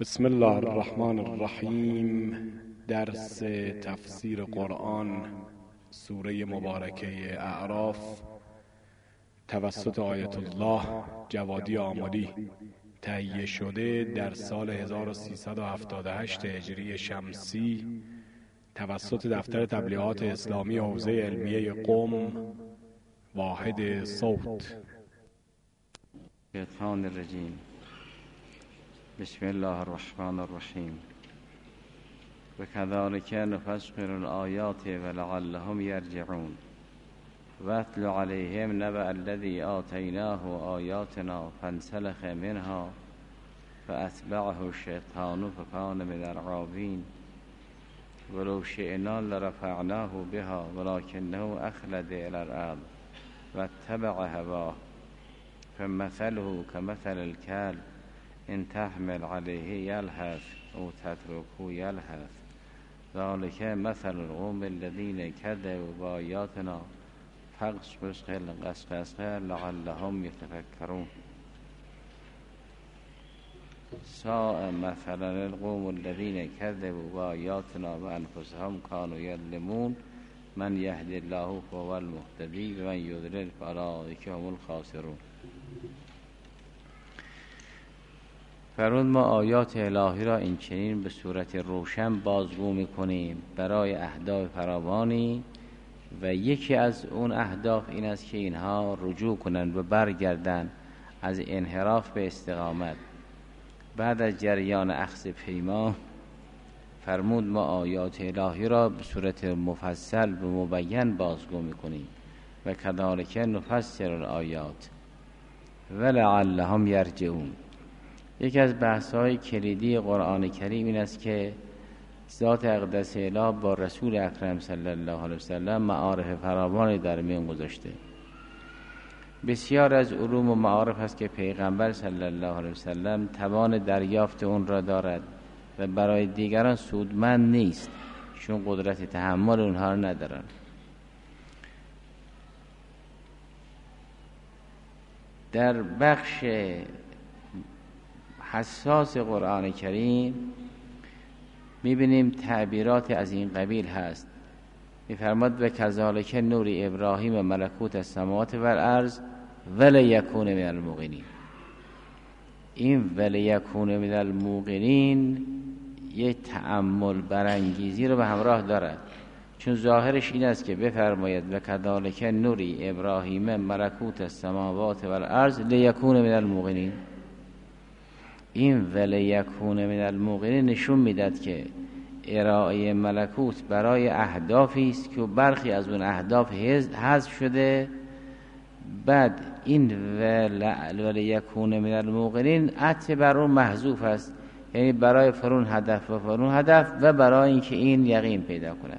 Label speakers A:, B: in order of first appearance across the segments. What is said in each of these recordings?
A: بسم الله الرحمن الرحیم. درس تفسیر قرآن سوره مبارکه اعراف توسط آیت الله جوادی آملی تهیه شده در سال 1378 هجری شمسی توسط دفتر تبلیغات اسلامی حوزه علمیه قم واحد صوت.
B: شیطان الرجیم. بسم الله الرحمن الرحیم. وكذلك نفصل الآيات ولعلهم يرجعون واتل عليهم نبأ الذي آتيناه آياتنا فانسلخ منها فأتبعه الشيطان فكان من الغاوين ولو شئنا لرفعناه بها ولكنه أخلد إلى الأرض واتبع هواه فمثله كمثل الكلب إن تحمل عليه يلهث أو تتركه يلهث ذلك مثل القوم الذين كذبوا بآياتنا فاقصص القصص لعلهم يتفكرون ساء مثلا القوم الذين كذبوا بآياتنا وأنفسهم كانوا يظلمون من يهدي الله فهو المهتدي ومن يضلل فأولئك هم الخاسرون. فرمود ما آیات الهی را این چنین به صورت روشن بازگو میکنیم برای اهداف فراوانی و یکی از اون اهداف این است که اینها رجوع کنند و برگردند از انحراف به استقامت. بعد از جریان اخذ پیمان فرمود ما آیات الهی را به صورت مفصل و مبین بازگو میکنیم و کذالک نفصل الآیات ولعلهم یرجعون. یکی از بحث‌های کلیدی قرآن کریم این است که ذات اقدس اله با رسول اکرم صلی الله علیه وسلم معارف فراوانی در میان گذاشته. بسیار از علوم و معارف است که پیغمبر صلی الله علیه وسلم توان دریافت اون را دارد و برای دیگران سودمند نیست چون قدرت تحمل اونها را ندارند. در بخش حساس قرآن کریم میبینیم تعبیرات از این قبیل هست. میفرماد و کذالک نور ابراهیم ملکوت السماوات و الارض ولیکون من الموقنین. این ولیکون من الموقنین یه تأمل برانگیزی رو به همراه دارد، چون ظاهرش این است که بفرماید و کذالک نور ابراهیم ملکوت السماوات و الارض لیکون من الموقنین. این ولیکون من الموقنین نشون میداد که ارائه ملکوت برای اهدافی است که برخی از اون اهداف حذف شده. بعد این ولیکون من الموقنین عطف بر اون محذوف است، یعنی برای فرون هدف و فرون هدف و برای اینکه این یقین پیدا کند.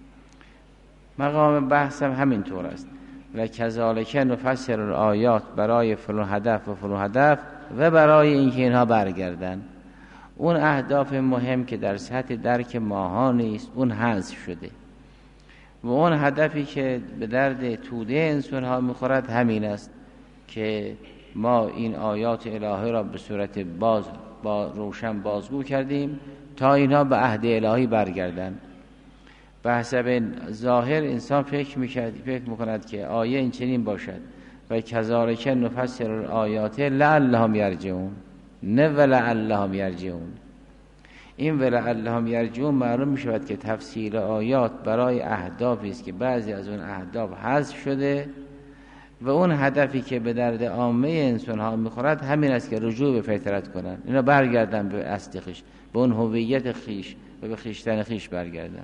B: مقام بحث هم همین طور است و کذالک نفصل الآیات برای فرون هدف و فرون هدف و برای اینکه اینها برگردن. اون اهداف مهم که در سطح درک ماها نیست اون حذف شده و اون هدفی که به درد توده انسان ها میخورد همین است که ما این آیات الهی را به صورت روشن بازگو کردیم تا اینها به عهد الهی برگردن. به حسب ظاهر انسان فکر میکند که آیه این چنین باشد و کذالک نفصل الآیات لعلهم یرجعون، نه ولعلهم یرجعون. این ولعلهم یرجعون معلوم می شود که تفسیر آیات برای اهدافی است که بعضی از اون اهداف حذف شده و اون هدفی که به درد عامه انسان ها میخورد همین است که رجوع به فطرت کنند، اینا برگردن به اصل خویش، به اون هویت خویش و به خویشتن خویش برگردن.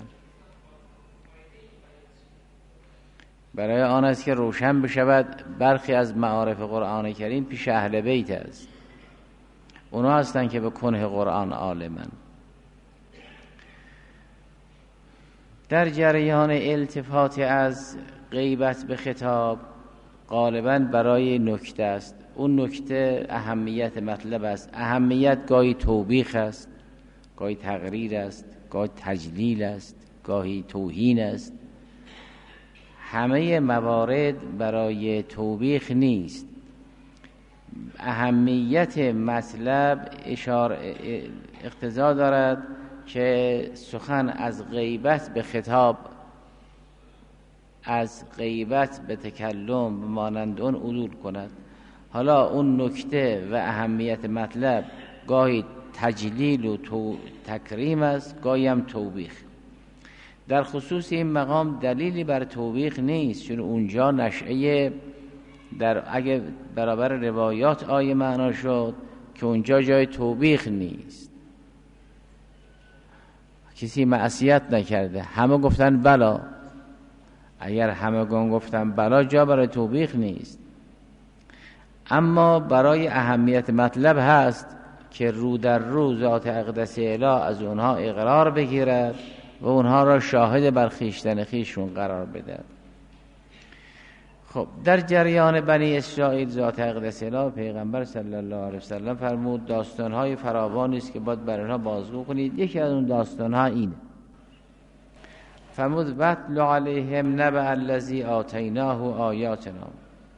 B: برای آن است که روشن بشود برخی از معارف قرآن کریم پیش اهل بیت است. اونا هستن که به کنه قرآن عالمن. در جریان التفات از غیبت به خطاب غالباً برای نکته است. اون نکته اهمیت مطلب است. اهمیت گاهی توبیخ است، گاهی تقریر است، گاهی تجلیل است، گاهی توهین است. همه موارد برای توبیخ نیست. اهمیت مطلب اقتضا دارد که سخن از غیبت به خطاب، از غیبت به تکلم مانند اون عدول کند. حالا اون نکته و اهمیت مطلب گاهی تجلیل و تکریم است، گاهی هم توبیخ. در خصوص این مقام دلیلی بر توبیخ نیست، چون اونجا نشأه اگه برابر روایات آیه معنا شد که اونجا جای توبیخ نیست، کسی معصیت نکرده، همه گفتن بلا. اگر همه گفتن بلا جا برای توبیخ نیست، اما برای اهمیت مطلب هست که رو در رو ذات اقدس اله از اونها اقرار بگیرد و اونها را شاهد بر خویشتن خویشون قرار بده. خب در جریان بنی اسرائیل ذات اقدس اله پیغمبر صلی الله علیه وسلم فرمود داستان‌های فراوانی است که باید برای اونها بازگو کنید. یکی از اون داستان‌ها اینه، فرمود واتل علیهم نبأ الذی آتیناه آیاتنا.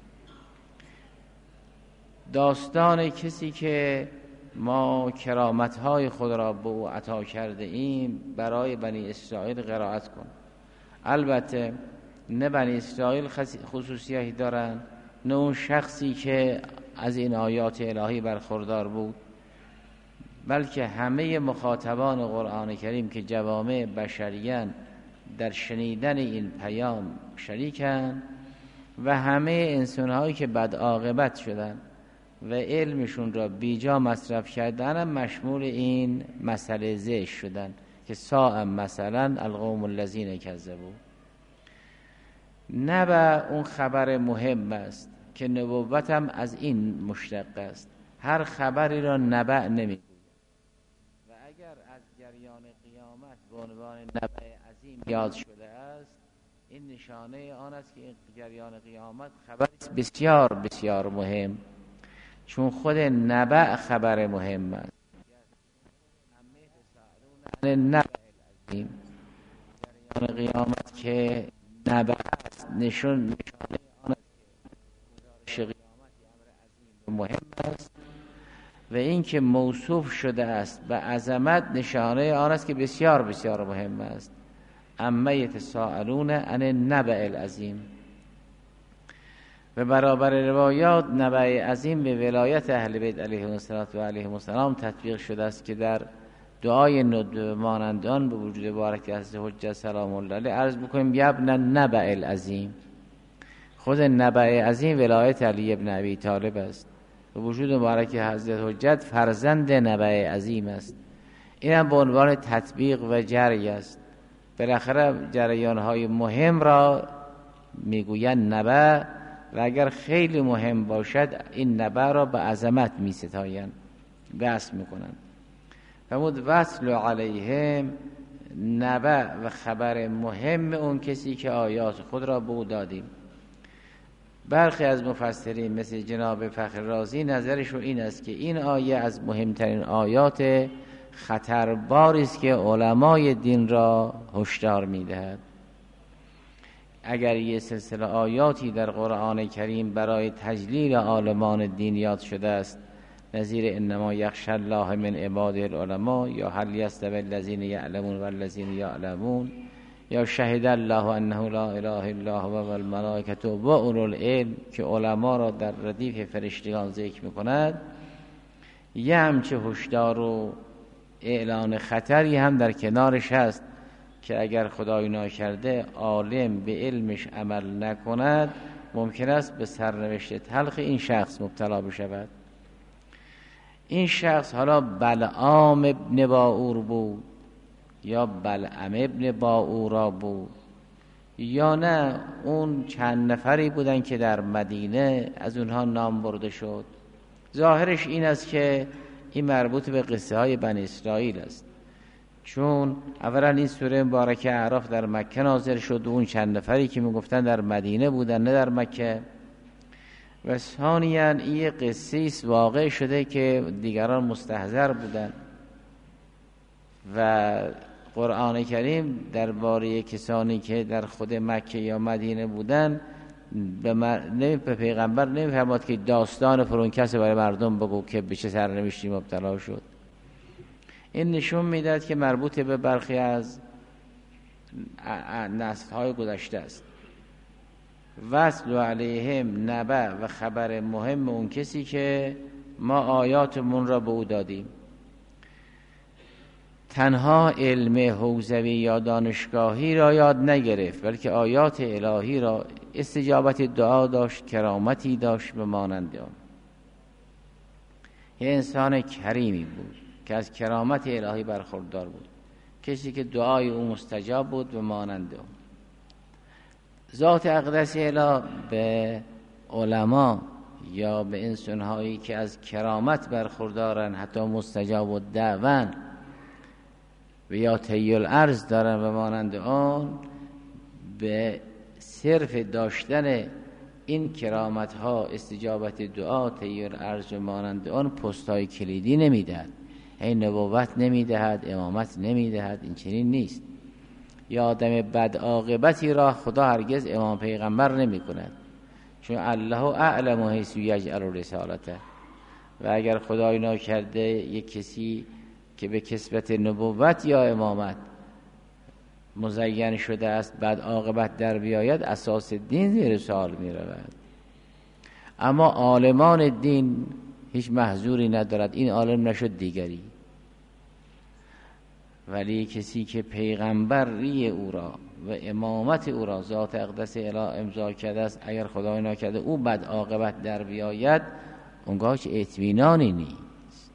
B: داستان کسی که ما کرامت‌های خود را به او عطا کرده ایم برای بنی اسرائیل قرائت کن. البته نه بنی اسرائیل خصوصیتی دارن، نه اون شخصی که از این آیات الهی برخوردار بود، بلکه همه مخاطبان قرآن کریم که جوامع بشریان در شنیدن این پیام شریکن و همه انسان‌هایی که بد عاقبت شدن و علمشون را بیجا مصرف کردن مشمول این مسئله زشت شدن که ساء مثلا القوم الذین کذبوا. نبأ اون خبر مهم است که نبوت هم از این مشتق است. هر خبری را نبأ نمیگوید و اگر از جریان قیامت به عنوان نبأ عظیم یاد شده است، این نشانه آن است که این جریان قیامت خبری بسیار بسیار مهم، چون خود نبأ خبر مهم است. نبأ العظیم جریان قیامت که نبأ است، نشانه آن است که گزارش قیامت امر عظیم و مهم است و این که موصوف شده است به عظمت نشانه آن است که بسیار بسیار مهم است. اما یتساءلون عن النبأ العظیم. و برابر روایات نبأ عظیم به ولایت اهل بیت علیهم السلام تطبیق شده است که در دعای ندب مانندان به وجود بارک حضرت حجت سلام الله علیه عرض بکنیم یبن النبأ العظیم. خود نبأ عظیم ولایت علی ابن ابی طالب است و وجود مبارک حضرت حجت فرزند نبأ عظیم است. این هم به عنوان تطبیق و جری است. بالاخره جریان‌های مهم را میگویند نبأ و اگر خیلی مهم باشد این نبأ را به عظمت می‌ستایند، وصف می‌کنند. فرمود واتل علیهم نبأ و خبر مهم اون کسی که آیات خود را به او دادیم. برخی از مفسرین مثل جناب فخر رازی نظرشون این است که این آیه از مهمترین آیات خطرباری است که علمای دین را هشدار می‌دهد. اگر یه سلسله آیاتی در قرآن کریم برای تجلیل عالمان دین یاد شده است، نظیر انما یخشی الله من عباده العلماء یا هل یستوی الذین یعلمون والذین یعلمون یا شهد الله انه لا اله الا هو والملائکه و اولو العلم که علما را در ردیف فرشتگان ذکر می‌کند، یه همچه هشدار و اعلان خطری هم در کنارش هست که اگر خدای ناکرده عالم به علمش عمل نکند ممکن است به سرنوشت تلخ این شخص مبتلا بشود. این شخص حالا بلعام ابن باعور بود یا بلعم ابن باعورا بود یا نه اون چند نفری بودن که در مدینه از اونها نام برده شد. ظاهرش این است که این مربوط به قصه های بنی اسرائیل است، چون اولا این سوره مبارکه اعراف در مکه نازل شد و اون چند نفری که میگفتن در مدینه بودن نه در مکه، و ثانیاً این قصه است واقع شده که دیگران مستحضر بودن و قرآن کریم درباره کسانی که در خود مکه یا مدینه بودن به پیغمبر نمیفرماد که داستان فلان کسی برای مردم بگو که به چه سرنوشتی مبتلا شد. این نشون میداد که مربوط به برخی از نسل‌های گذشته است. وصل علیهم نبأ و خبر مهم اون کسی که ما آیاتمون را به او دادیم. تنها علم حوزوی یا دانشگاهی را یاد نگرفت، بلکه آیات الهی را استجابت دعا داشت، کرامتی داشت به مانند آن. یه انسان کریمی بود که از کرامت الهی برخوردار بود، کسی که دعای او مستجاب بود به مانند آن. ذات اقدس الهی به علما یا به انسان‌هایی که از کرامت برخوردارن، حتی مستجاب و دعوان و یا طی الارض دارن و مانند آن، به صرف داشتن این کرامت ها، استجابت دعا، طی الارض و مانند آن، پست‌های کلیدی نمیدهد، این نبوت نمیدهد، امامت نمیدهد. این چنین نیست. یا آدم بد عاقبتی را خدا هرگز امام پیغمبر نمی کند، چون الله اعلم حیث یجعل رسالته. و اگر خدای ناکرده یک کسی که به کسبت نبوت یا امامت مزین شده است بد عاقبت در بیاید، اساس دین زیر سوال می رود. اما عالمان دین هیچ محظوری ندارد، این عالم نشد دیگری. ولی کسی که پیغمبری او را و امامت او را ذات اقدس الهی امضا کرده است، اگر خدای ناکرده او بد عاقبت در بیاید، اونگاه چه اطمینانی نیست.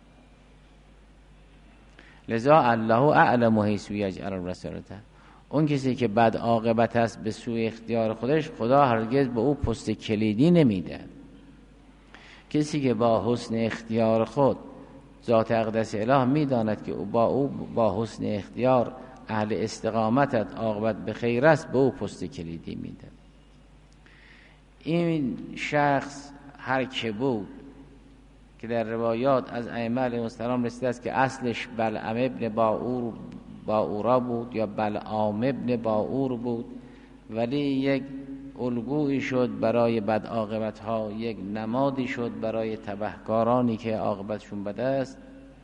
B: لذا الله اعلم حیث یجعل رسالته. اون کسی که بد عاقبت است به سوی اختیار خودش، خدا هرگز به او پست کلیدی نمیده. کسی که با حسن اختیار خود ذات اقدس اله میداند که او با حسن اختیار اهل استقامتت عاقبت به خیر است، به او پست کلیدی میده. این شخص هر که بود که در روایات از ائمه علیهم السلام رسیده است که اصلش بلعم ابن باعورا بود یا بلعام ابن باعور بود، ولی یک الگویی شد برای بد عاقبت ها، یک نمادی شد برای تبهکارانی که عاقبتشون بد است.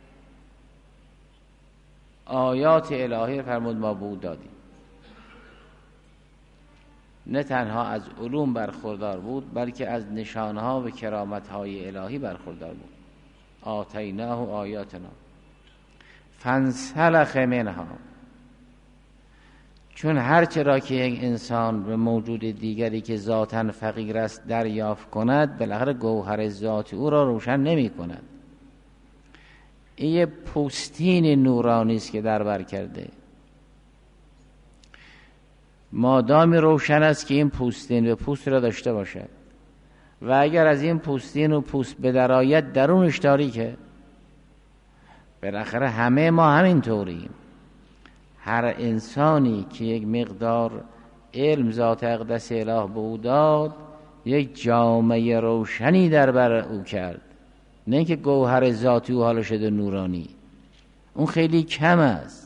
B: آیات الهی فرمود ما به او دادیم. نه تنها از علوم برخوردار بود، بلکه از نشانها و کرامتهای الهی برخوردار بود. آتیناه آیاتنا فانسلخ منها. چون هرچه را که یک انسان به موجود دیگری که ذاتاً فقیر است دریافت کند، بالاخره گوهر ذات او را روشن نمی کند. این یه پوستین نورانی است که در بر کرده. مادامی روشن است که این پوستین و پوست را داشته باشد، و اگر از این پوستین و پوست بدرآید درونش تاریکه. بالاخره همه ما همین طوریم. هر انسانی که یک مقدار علم ذات اقدس اله به او داد، یک جامعه روشنی در بر او کرد، نه که گوهر ذاتی او حالا شده نورانی. اون خیلی کم است.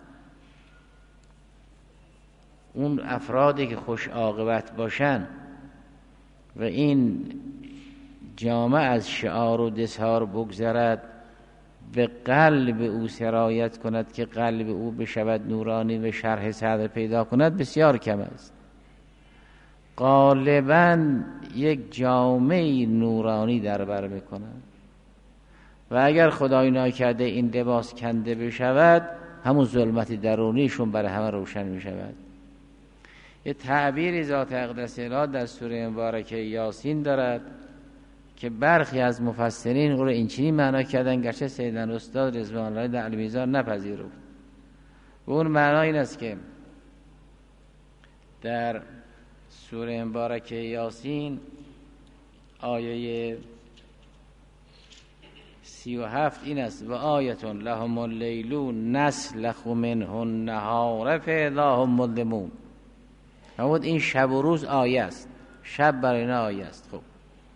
B: اون افرادی که خوش عاقبت باشن و این جامعه از شعار و دسار بگذرد، به قلب او سرایت کند که قلب او بشود نورانی و شرح صدر پیدا کند، بسیار کم است. غالباً یک جامعه نورانی در بر میکند، و اگر خدای ناکرده این لباس کنده بشود، همون ظلمت درونیشون برای همه روشن میشود. یه تعبیری ذات اقدس اله در سوره مبارکه یاسین دارد که برخی از مفسرین او رو اینچنین معنا کردن، گرچه سیدن استاد رضوان الله در المیزان نپذیرفت. و اون معنا این است که در سوره مبارکه یاسین آیه 37 این است: و آیتون لهم اللیل نسلخ منه النهار فاذا هم مظلمون. همون این شب و روز آیه است، شب برای اینا آیه است. خب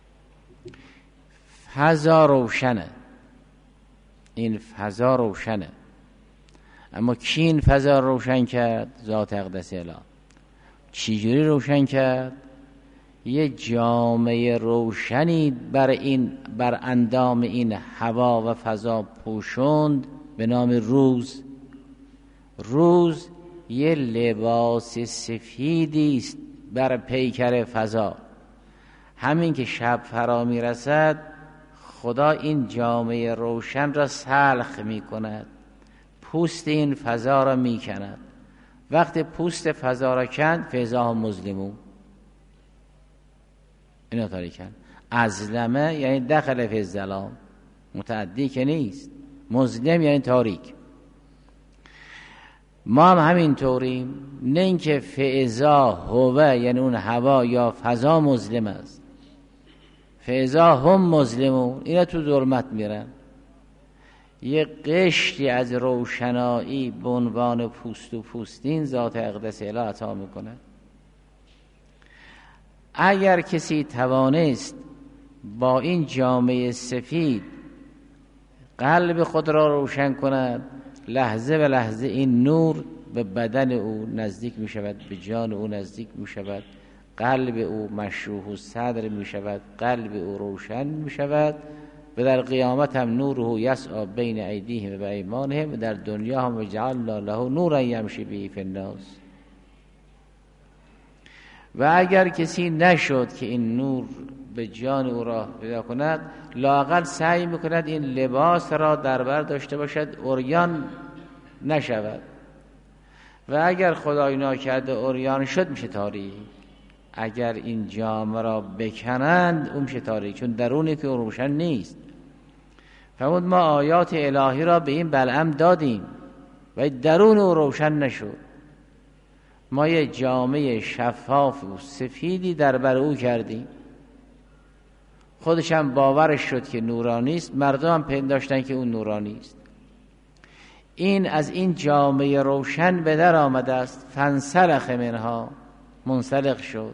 B: فضا روشنه، این فضا روشنه، اما کی این فضا روشن کرد؟ ذات اقدس اله. چجوری روشن کرد؟ یه جامعه روشنی بر اندام این هوا و فضا پوشوند به نام روز. روز یه لباس سفیدی است بر پیکر فضا. همین که شب فرا میرسد خدا این جامعه روشن را سلخ می کند، پوست این فضا را می کند. وقتی پوست فضا را کند فضا مظلمون، اینا تاریکن. ازلمه یعنی دخل فی الظلام، متعدی که نیست. مظلم یعنی تاریک. ما هم همین طوریم، نه اینکه فاذا هو یعنی اون هوا یا فضا مظلم است، فاذا هم مظلمون، اینا تو ظلمت میرن. یه قشری از روشنایی به عنوان پوست و پوستین ذات اقدس اله عطا میکنه. اگر کسی توانست با این جامعه سفید قلب خود را روشن کند، لحظه به لحظه این نور به بدن او نزدیک می شود، به جان او نزدیک می شود، قلب او مشروح و صدر می شود، قلب او روشن می شود و در قیامت هم نوره یسعی بین ایدیهم و ایمانهم و در دنیا هم جعلنا له نورا یمشی به فی الناس. و اگر کسی نشد که این نور به جان او را پیدا کند، لااقل سعی میکند این لباس را در بر داشته باشد، عریان نشود. و اگر خدای ناکرده عریان شد میشه تاریک. اگر این جامه را بکنند اون میشه تاریک، چون درونی که روشن نیست. فرمود ما آیات الهی را به این بلعم دادیم و درون او روشن نشد. ما یه جامعه شفاف و سفیدی در بر او کردیم، خودش هم باورش شد که نورانی است، مردم هم پنداشتن که اون نورانی است. این از این جامعه روشن به در آمده است. فانسلخ منها، منسلخ شد.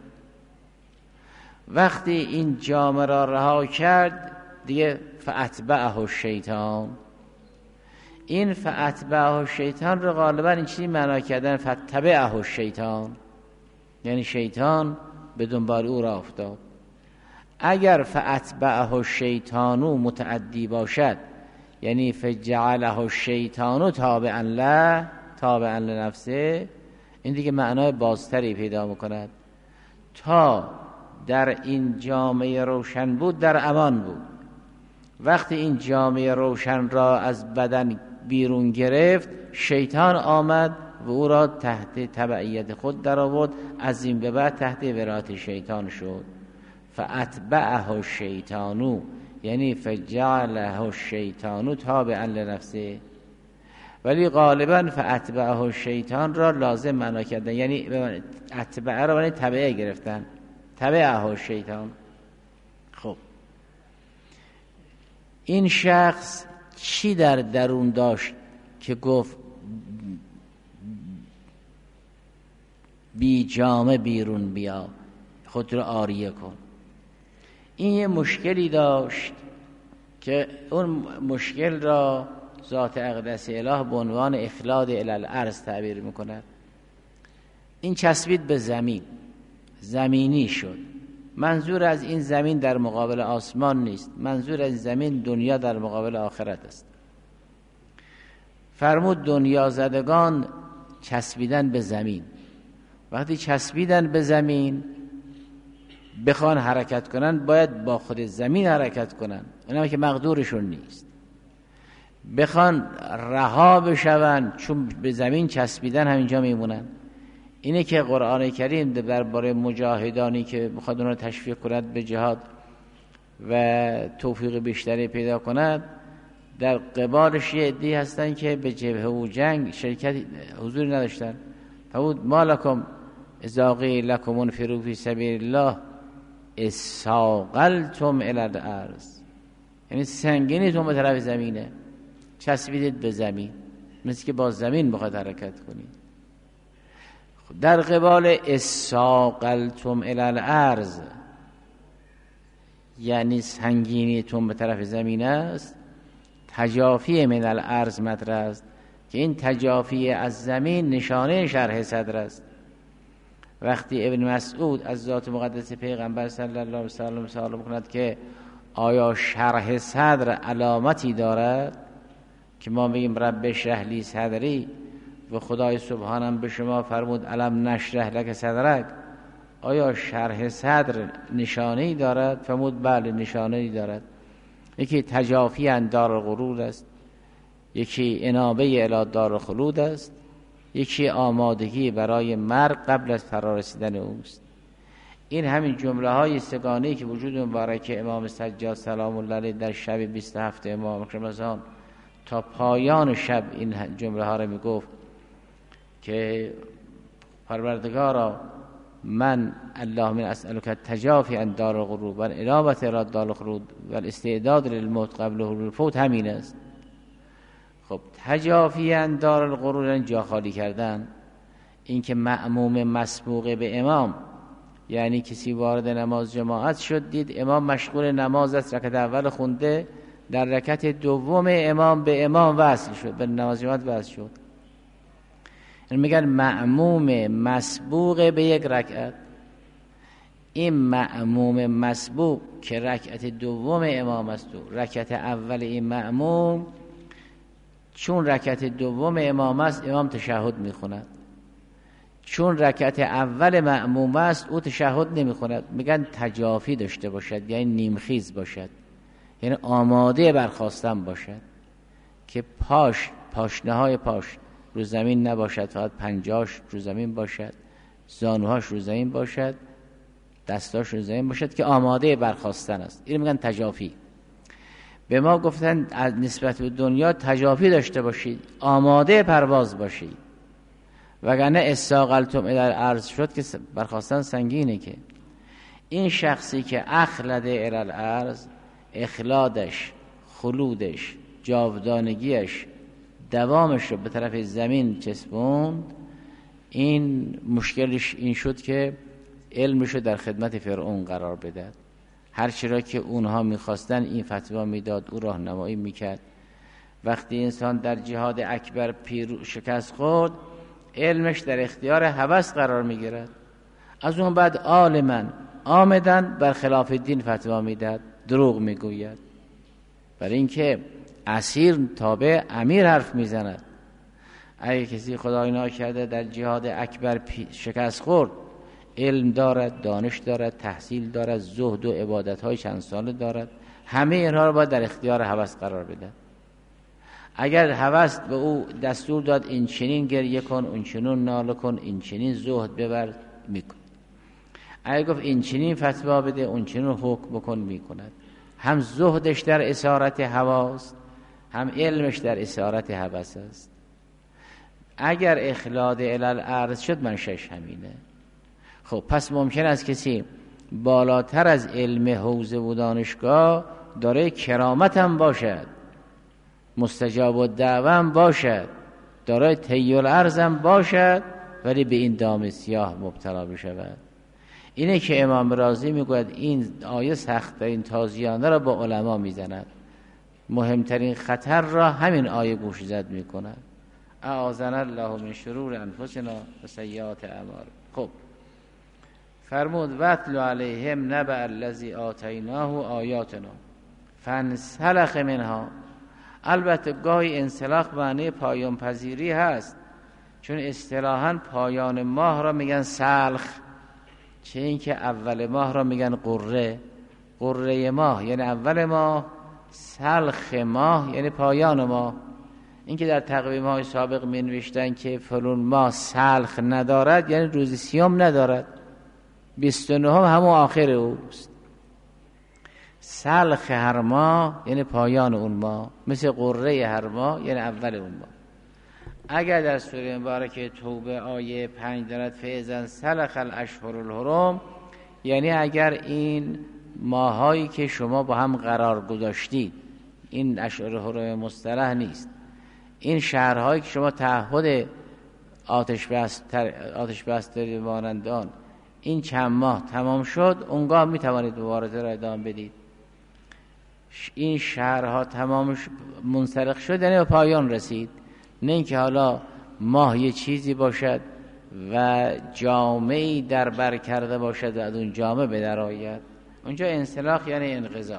B: وقتی این جامعه را رها کرد دیگه فاتبعه الشیطان. این فاتبعه الشیطان رو غالبا این چیزی معنا کردن فتبعه الشیطان، یعنی شیطان به دنبال او را افتاد. اگر فاتبعه الشیطان متعدی باشد یعنی فجعله الشیطان تابعا له، تابعا لنفسه، این دیگه معنای بازتری پیدا میکند. تا در این جامعه روشن بود در امان بود. وقتی این جامعه روشن را از بدن بیرون گرفت، شیطان آمد و او را تحت تبعیت خود در آورد. از این به بعد تحت ولایت شیطان شد. فاتبعه الشیطان یعنی فجعله الشیطان تابعا لنفسه. ولی غالبا فاتبعه الشیطان را لازم معنا کردن، یعنی اتبعه را یعنی تبعه گرفتن، تبعه الشیطان. خب این شخص چی در درون داشت که گفت بی جامه بیرون بیا، خود را عاریه کن؟ این یه مشکلی داشت که اون مشکل را ذات اقدس اله به عنوان اخلاد الی الارض تعبیر میکند. این چسبید به زمین، زمینی شد. منظور از این زمین در مقابل آسمان نیست، منظور از زمین دنیا در مقابل آخرت است. فرمود دنیا زدگان چسبیدن به زمین. وقتی چسبیدن به زمین بخوان حرکت کنن باید با خود زمین حرکت کنن، اونم که مقدورشون نیست. بخوان رها بشون چون به زمین چسبیدن همینجا میمونن. اینه که قرآن کریم درباره مجاهدانی که میخواد اونها تشویق کند به جهاد و توفیق بیشتری پیدا کند، در قبالش یه عده‌ای هستن که به جبهه و جنگ شرکت حضور نداشتن. فرمود ما لکم اذا قیل لکم انفروا فی سبیل الله اثاقلتم الی الارض، یعنی سنگینیتون به طرف زمینه، چسبیدید به زمین، مثل که با زمین بخواد حرکت کنید. در قبال اثاقلتم الی الارض یعنی سنگینیتون به طرف زمین است. تجافی من الارض مطرح است که این تجافی از زمین نشانه شرح صدر است وقتی ابن مسعود از ذات مقدس پیغمبر صلی الله علیه و سلم سوال میکند که آیا شرح صدر علامتی دارد که ما بگیم رب اشرح لی صدری و خدای سبحانم به شما فرمود الم نشرح لک صدرک، آیا شرح صدر نشانه‌ای دارد؟ فرمود بله نشانه‌ای دارد. یکی تجافی عن دار الغرور است، یکی انابه الی دار الخلود است، یکی آمادگی برای مرگ قبل از فرارسیدن اوست. این همین جمله های سگانه‌ای که وجود مبارک امام سجاد سلام الله علیه در شب 27 امام رمضان تا پایان شب این جمله ها رو میگفت که پروردگارا من اللهم اسألک التجافی عن دار الغرور و الانابة الی دار الخلود و الاستعداد للموت قبل حلول الفوت، همین است. خب تجافی عن دار الغرور جا خالی کردن، این که مأموم مسبوق به امام، یعنی کسی وارد نماز جماعت شد دید امام مشغول نماز است، رکعت اول خونده، در رکعت دوم امام به امام وصل شد، به نماز جماعت وصل شد. این میگن مأموم مسبوق به یک رکعت. این مأموم مسبوق که رکعت دوم امام است و رکعت اول این مأموم، چون رکعت دوم امام است امام تشهد میخوند، چون رکعت اول مأموم است او تشهد نمیخوند. میگن تجافی داشته باشد، یعنی نیمخیز باشد، یعنی آماده برخاستن باشد که پاشنه های پاش رو زمین نباشد، فقط پنجاش رو زمین باشد، زانوهاش رو زمین باشد، دستاش رو زمین باشد که آماده برخاستن است. این میگن تجافی. به ما گفتن از نسبت به دنیا تجافی داشته باشید، آماده پرواز باشید، وگرنه استاقلتم الی الارض شد که برخاستن سنگینه. که این شخصی که اخلد الی الارض، اخلادش، خلودش، جاودانگیش، دوامش رو به طرف زمین چسبوند، این مشکلش این شد که علمش رو در خدمت فرعون قرار بده. هر چرا که اونها میخواستن این فتوا میداد، او راهنمایی میکرد. وقتی انسان در جهاد اکبر شکست خورد، علمش در اختیار هوس قرار میگیرد. از اون بعد عالمن آمدن بر خلاف دین فتوا میداد، دروغ میگوید، برای اینکه اسیر تابع امیر حرف میزند. اگه کسی خدای ناکرده در جهاد اکبر شکست خورد، علم دارد، دانش دارد، تحصیل دارد، زهد و عبادت‌های چند ساله دارد، همه اینها رو باید در اختیار هوس قرار بده. اگر هوس به او دستور داد این چنین گریه کن، اون چنین ناله کن، این چنین زهد ببر، میکن. اگر گفت این چنین فتوا بده، اون چنین حکم بکن، میکند. هم زهدش در اسارت هواست، هم علمش در اسارت هوس است. اگر اخلاد الی الارض شد منشأش همینه. خب پس ممکن است کسی بالاتر از علم حوزه و دانشگاه داره کرامت هم باشد، مستجاب الدعوه هم باشد، داره طی الارض هم باشد، ولی به این دام سیاه مبتلا بشود. اینه که امام رازی میگوید این آیه سخت‌ترین تازیانه را با علما میزند، مهمترین خطر را همین آیه گوشزد میکند. اعاذنا الله من شرور انفسنا و سیئات اعمالنا. خب فرمود واتل علیهم نبأ الذی آتیناه آیاتنا فانسلخ منها. البته گاهی انسلاخ معنی پایان پذیری هست، چون اصطلاحاً پایان ماه را میگن سلخ، چه این که اول ماه را میگن قره. قره ماه یعنی اول ماه، سلخ ماه یعنی پایان ماه. این که در تقویم های سابق می نوشتن که فلان ماه سلخ ندارد، یعنی روز سیام ندارد، 29 همون آخر اوست. سلخ هر ماه یعنی پایان اون ماه، مثل قره هر ماه یعنی اول اون ماه. اگر در سوره مبارکه توبه آیه 5 دارد فاذا سلخ الاشهر الحرم، یعنی اگر این ماهایی که شما با هم قرار گذاشتید، این اشهر حرم مصطلح نیست، این شهرهایی که شما تعهد آتش بس دارید مانندان، این چند ماه تمام شد، اونگاه میتوانید مبارزه را ادامه بدید. این شهرها تمام منسلخ شد یعنی به پایان رسید، نه اینکه حالا ماه یه چیزی باشد و جامعی در بر کرده باشد و از اون جامعه به در آید. اونجا انسلاخ یعنی انقضا.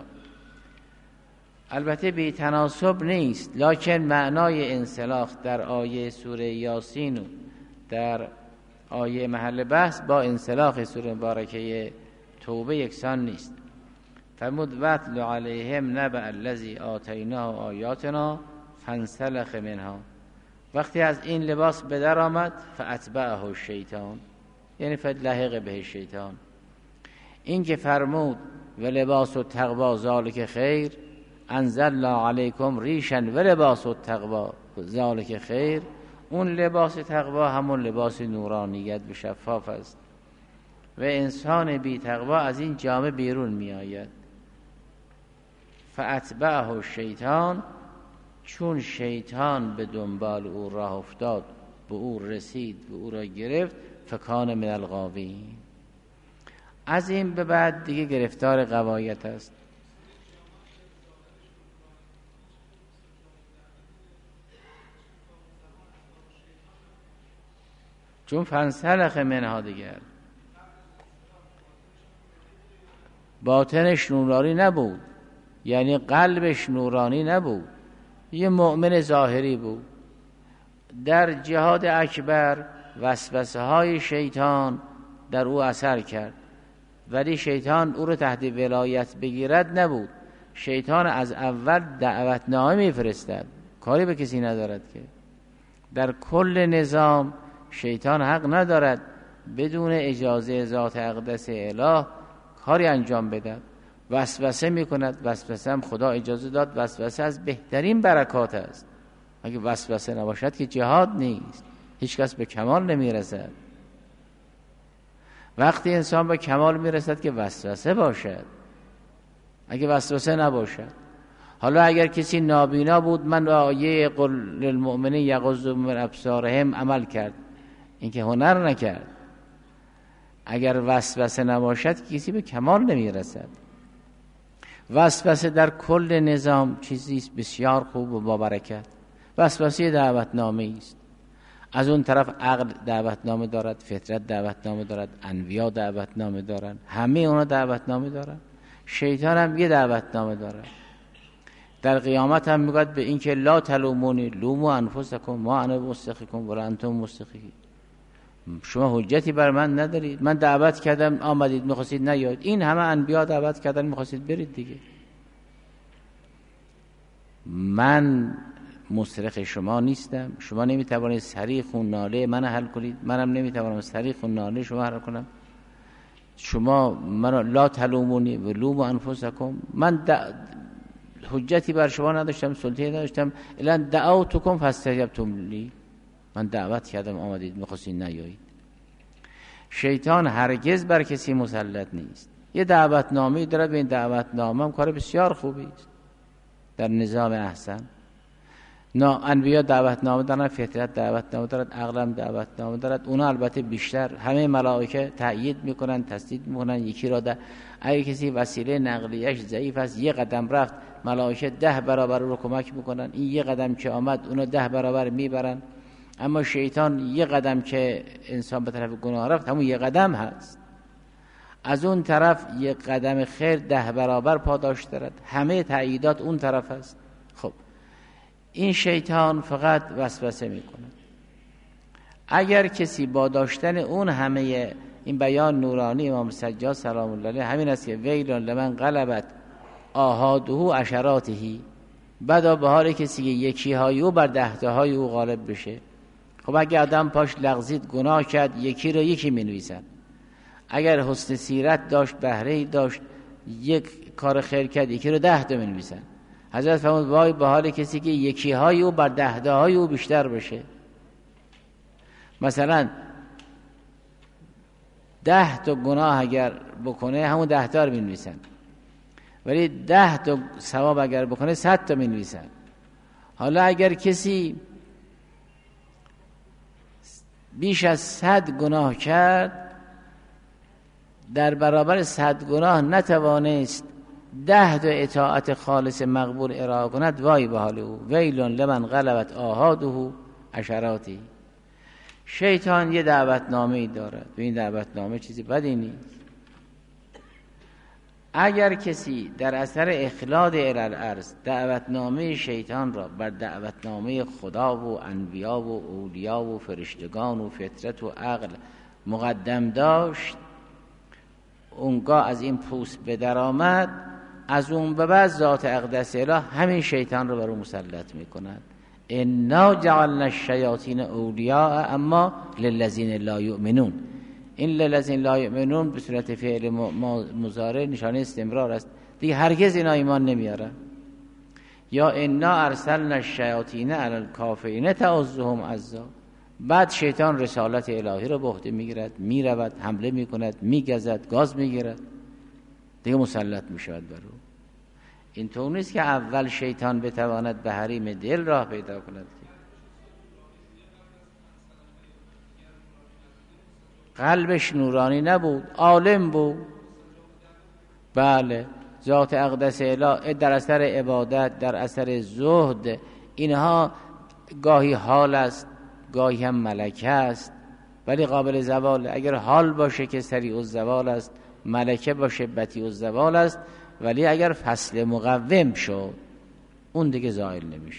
B: البته بی تناسب نیست، لکن معنای انسلاخ در آیه سوره یاسین و در آیه محل بحث با انسلاخ سوره مبارکه توبه یکسان نیست. فرمود واتل علیهم نبأ الذی آتیناه آیاتنا فانسلخ منها. وقتی از این لباس به در آمد فاتبعه الشیطان، یعنی فلحق به الشیطان. این که فرمود و لباس التقوا ذالک خیر، انزلنا علیکم ریشا و لباس التقوا ذالک خیر، اون لباس تقوا همون لباس نورانیت و شفاف است و انسان بی تقوا از این جامعه بیرون می آید. فاتبعه الشیطان، چون شیطان به دنبال او راه افتاد، به او رسید، به او را گرفت، فکان من الغاوین. از این به بعد دیگه گرفتار غوایت است. چون فانسلخ منها دیگر باطنش نورانی نبود، یعنی قلبش نورانی نبود، یه مؤمن ظاهری بود. در جهاد اکبر وسوسه های شیطان در او اثر کرد، ولی شیطان او رو تحت ولایت بگیرد نبود. شیطان از اول دعوتنامه میفرستد، کاری به کسی ندارد که. در کل نظام شیطان حق ندارد بدون اجازه ذات اقدس اله کاری انجام بده. وسوسه میکند، وسوسه هم خدا اجازه داد. وسوسه از بهترین برکات است. اگه وسوسه نباشد که جهاد نیست، هیچ کس به کمال نمیرسد. وقتی انسان به کمال میرسد که وسوسه باشد، اگه وسوسه نباشد. حالا اگر کسی نابینا بود، من آیه قل للمؤمنین یغضوا من ابصارهم عمل کرد، این که هنر نکرد. اگر وسوسه نباشد کسی به کمال نمیرسد. وسوسه در کل نظام چیزی بسیار خوب و با برکت. وسوسه دعوتنامه است. از اون طرف عقل دعوتنامه دارد، فطرت دعوتنامه دارد، انبیا دعوتنامه دارن، همه اونا دعوتنامه دارن. شیطان هم یه دعوتنامه داره. در قیامت هم میگوید به این که لا تلومونی لوموا انفسکم ما انا بمصرخکم ولا انتم مصرخی. شما حجتی بر من ندارید، من دعوت کردم آمدید، میخواستید نیایید. این همه انبیا دعوت کردن، میخواستید برید دیگه. من مصرخ شما نیستم، شما نمیتوانید صریخ و ناله من حل کنید، منم نمیتوانم صریخ و ناله شما حل کنم. شما من لا تلومونی و لوموا انفسکم، من حجتی بر شما نداشتم، سلطه‌ای نداشتم. الا دعوتکم فاستجبتم لی، من دعوت کردم آمدید، میخواستید نیایید. شیطان هرگز بر کسی مسلط نیست. یه دعوتنامه داره، به این دعوتنامه هم کار بسیار خوبی است در نظام احسن. انبیا دعوتنامه دارن، فطرت دعوتنامه دارد، عقل هم دعوتنامه دارد. اونا البته بیشتر، همه ملائکه تأیید میکنن، تصدیق میکنن. یکی را اگه کسی وسیله نقلیه‌اش ضعیف است، یه قدم رفت، ملائکه 10 برابر رو کمک میکنن. این یه قدم که آمد، اونا 10 برابر میبرن. اما شیطان یه قدم که انسان به طرف گناه رفت، همون یه قدم هست. از اون طرف یه قدم خیر 10 برابر پاداش دارد. همه تأییدات اون طرف هست. خب این شیطان فقط وسوسه میکنه. اگر کسی با داشتن اون همه این بیان نورانی امام سجاد سلام الله علیه همین است که ویل لمن غلبت آحاده عشراته، بعد به حال کسی که یکی های او بر 10 تاهای او غالب بشه. خب اگر آدم پاش لغزید، گناه کرد، یکی رو یکی می نویسن. اگر حسن سیرت داشت، بهره‌ای داشت، یک کار خیر کرد، یکی رو 10 تا می نویسن. حضرت فرمود وای به حال کسی که یکی های او بر 10 تاهای او بیشتر بشه. مثلا 10 تا گناه اگر بکنه، همون 10 تا رو می نویسن. ولی 10 تا ثواب اگر بکنه، 100 تا می نویسن. حالا اگر کسی بیش از 100 گناه کرد، در برابر 100 گناه نتوانست 10 تا اطاعت خالص مقبول ارائه کند، وای به حال او. ویل لمن غلبت آحاده عشراته. شیطان یه دعوتنامه‌ای دارد و این دعوتنامه چیزی بدی نیست. اگر کسی در اثر اخلاد الارض دعوتنامه شیطان را بر دعوتنامه خدا و انبیا و اولیا و فرشتگان و فطرت و عقل مقدم داشت، اونگاه از این پوست به در آمد، از اون به بعد ذات اقدس اله همین شیطان رو بر اون مسلط میکند. انا جعلنا الشیاطین اولیاء اما للذین لا یؤمنون. این للذین لا یؤمنون به صورت فعل مضارع نشانه استمرار است، دیگه هرگز اینا ایمان نمیارن. یا انا ارسلنا الشیاطین علی الکافرین تعزهم عزا. بعد شیطان رسالت الهی رو به عهده میگیرد، میرود، حمله میکند، میگزد، گاز میگیرد، دیگه مسلط میشود بر او. اینطور نیست که اول شیطان بتواند به حریم دل راه پیدا کند. قلبش نورانی نبود، عالم بود. بله، ذات اقدس اله در اثر عبادت، در اثر زهد، اینها گاهی حال است، گاهی هم ملکه است، ولی قابل زوال. اگر حال باشه که سریع الزوال است، ملکه باشه بطیء الزوال است، ولی اگر فصل مقوم شد اون دیگه زائل نمیشه.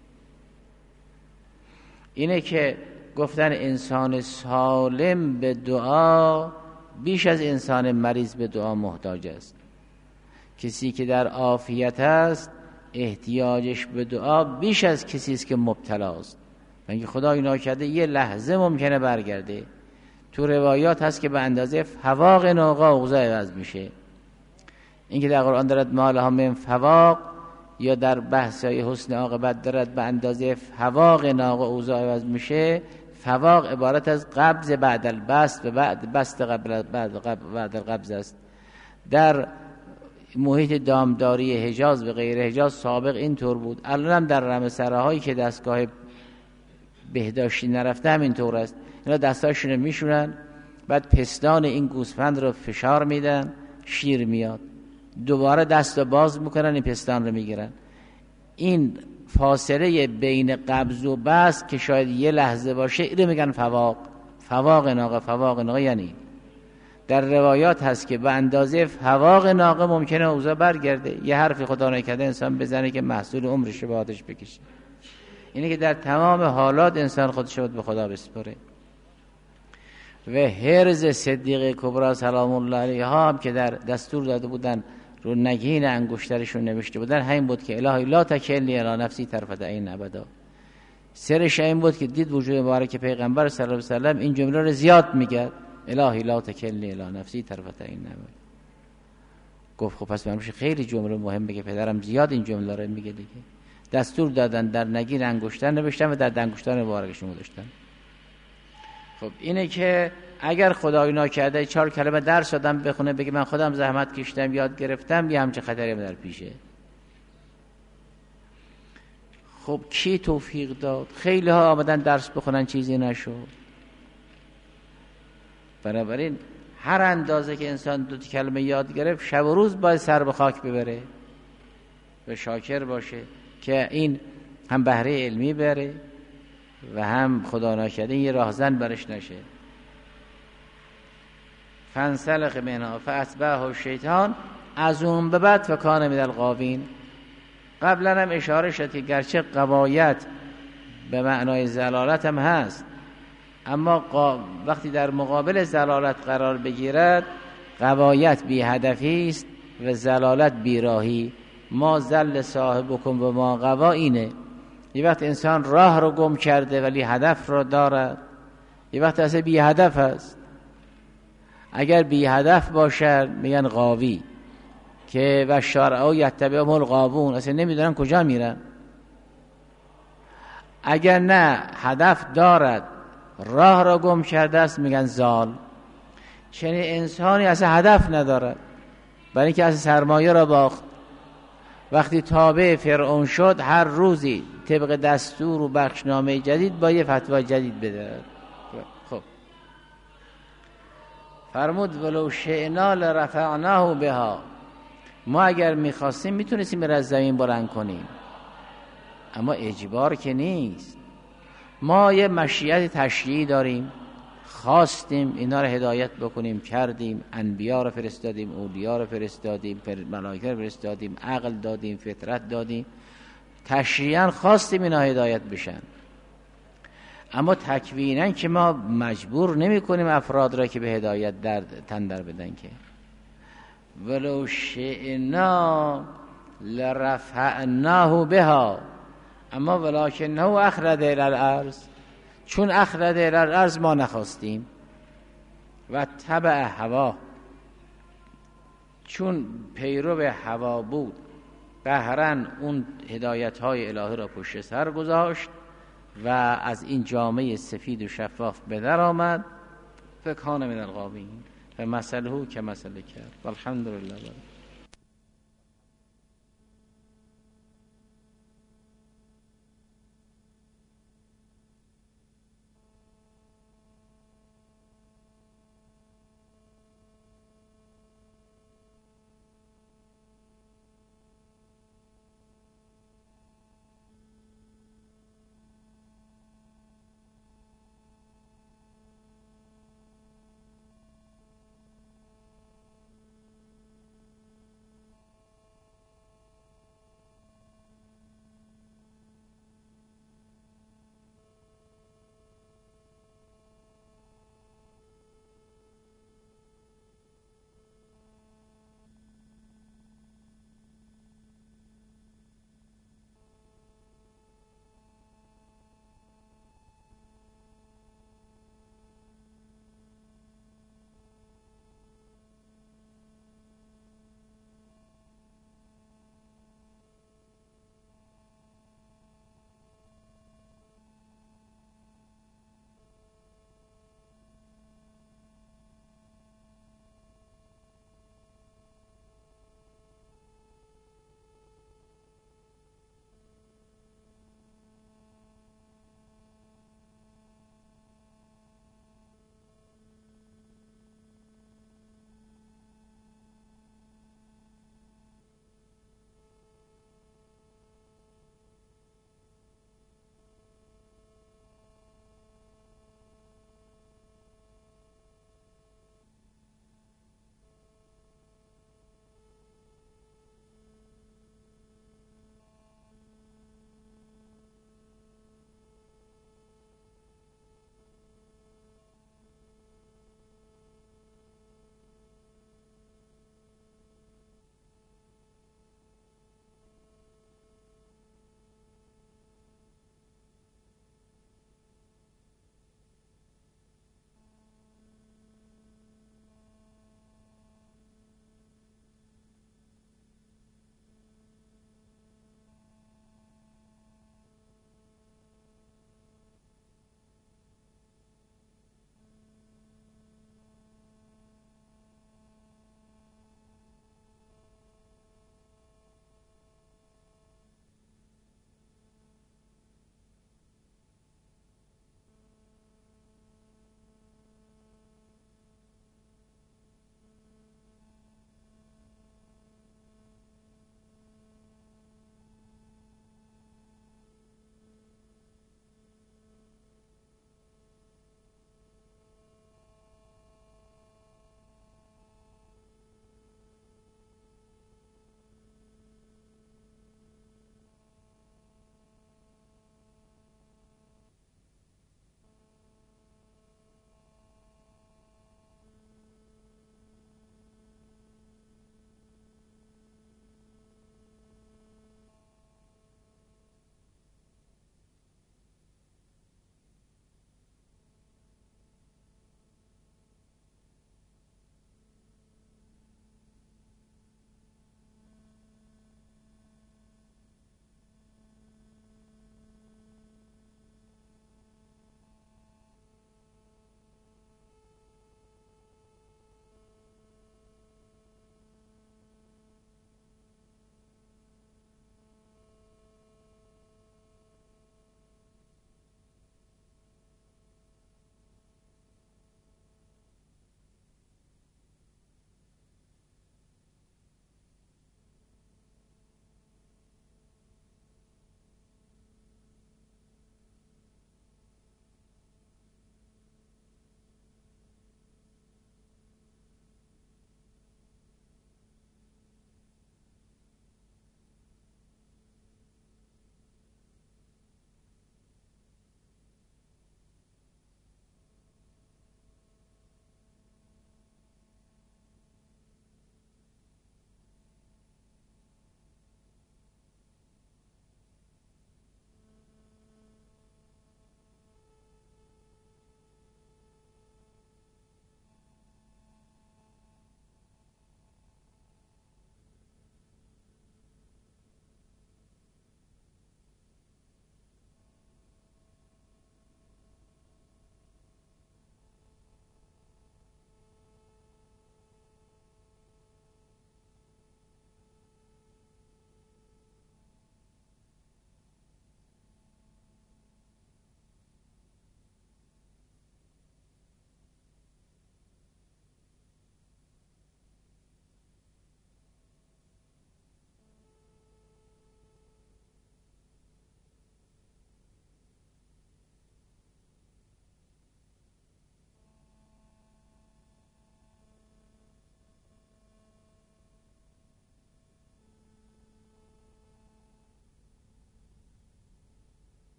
B: اینه که گفتن انسان سالم به دعا بیش از انسان مریض به دعا محتاج است. کسی که در عافیت است احتیاجش به دعا بیش از کسی است که مبتلا است. اینکه خدای ناکرده یه لحظه ممکنه برگرده. تو روایات هست که به اندازه فواق ناقه اوضاع عوض میشه. اینکه در قرآن دارد ما لها من فواق، یا در بحث‌های حسن عاقبت دارد به اندازه فواق ناقه اوضاع عوض میشه. فواق عبارت از قبض بعد البسط و بعد بسط بعد القبض است. در محیط دامداری حجاز و غیر حجاز سابق اینطور بود. الان هم در رمسرهایی که دستگاه بهداشتی نرفته هم اینطور است. اینا دستاشون رو میشونن، بعد پستان این گوسفند رو فشار میدن، شیر میاد، دوباره دست رو باز میکنن، این پستان رو میگیرن. این فاصله بین قبض و بسط که شاید یه لحظه باشه، اینو میگن فواق ناقه. فواق ناقه یعنی در روایات هست که به اندازه فواق ناقه ممکنه اوضاع برگرده. یه حرفی خدا نکرده انسان بزنه که محصول عمرش رو به آتش بکشه. اینه که در تمام حالات انسان خودش رو به خدا بسپره. و حرز صدیق کبرا سلام الله علیها هم که در دستور داده بودن رو نگین انگشترشون نوشته بودن، همین بود که الهی لا تکلنی الی نفسی طرفة عین ابدا. سرش این بود که دید وجود مبارک پیغمبر صلی الله علیه و سلم این جمله رو زیاد میگه، الهی لا تکلنی الی نفسی طرفة عین ابدا. گفت خب پس من خیلی جمله مهمه که پدرم زیاد این جمله رو میگه دیگه. دستور دادن در نگین انگشتر نوشتن و در انگشتان مبارکشون گذاشتن. خب اینه که اگر خدای ناکرده 4 کلمه درس دادم بخونه بگه من خودم زحمت کشیدم یاد گرفتم، یه همچه خطری در پیشه. خب کی توفیق داد؟ خیلی ها آمدن درس بخونن چیزی نشد. بنابراین هر اندازه که انسان 2 کلمه یاد گرفت، شب و روز باید سر به خاک ببره و شاکر باشه که این هم بهره علمی بره و هم خدا ناکرده یه راهزن برش نشه. فانسلخ منها فاتبعه الشیطان، از اون به بعد فکان من الغاوین. قبلا هم اشاره شد که گرچه غوایت به معنای ضلالت هم هست، اما وقتی در مقابل ضلالت قرار بگیرد، غوایت بی هدفی است و ضلالت بی راهی. ما ضل صاحبکم و ما غوا اینه. یه وقت انسان راه رو گم کرده ولی هدف رو دارد، یه وقت اصلا بی هدف است. اگر بی هدف باشد میگن غاوی، که و شارعو یتبعهم الغاوون، اصلا نمیدونن کجا میرن. اگر نه هدف دارد، راه را گم کرده است، میگن زال. چنین انسانی اصلا هدف ندارد، برای اینکه اصلا سرمایه را باخت. وقتی تابع فرعون شد، هر روزی طبق دستور و بخشنامه جدید با یه فتوا جدید بده. خب فرمود ولو شئنا لرفعناه بها، ما اگر میخواستیم میتونستیم از زمین بلند کنیم، اما اجبار که نیست. ما یه مشیت تشریعی داریم، خواستیم اینا رو هدایت بکنیم، کردیم، انبیا رو فرستادیم، اولیا رو فرستادیم، ملائکه رو فرستادیم، عقل دادیم، فطرت دادیم، تشریعاً خواستیم اینا هدایت بشن. اما تکویناً که ما مجبور نمی کنیم افراد را که به هدایت تن در بدن که ولو شئنا لرفعناه بها اما ولکنه اخلد الی الارض، چون اخلد الی الارض ما نخواستیم و تبع هوا، چون پیرو هوا بود قهرن اون هدایت های الهی را پشت سر گذاشت و از این جامعه سفید و شفاف به در آمد. فکان من الغابین و مثله که مثل کرد. والحمدلله.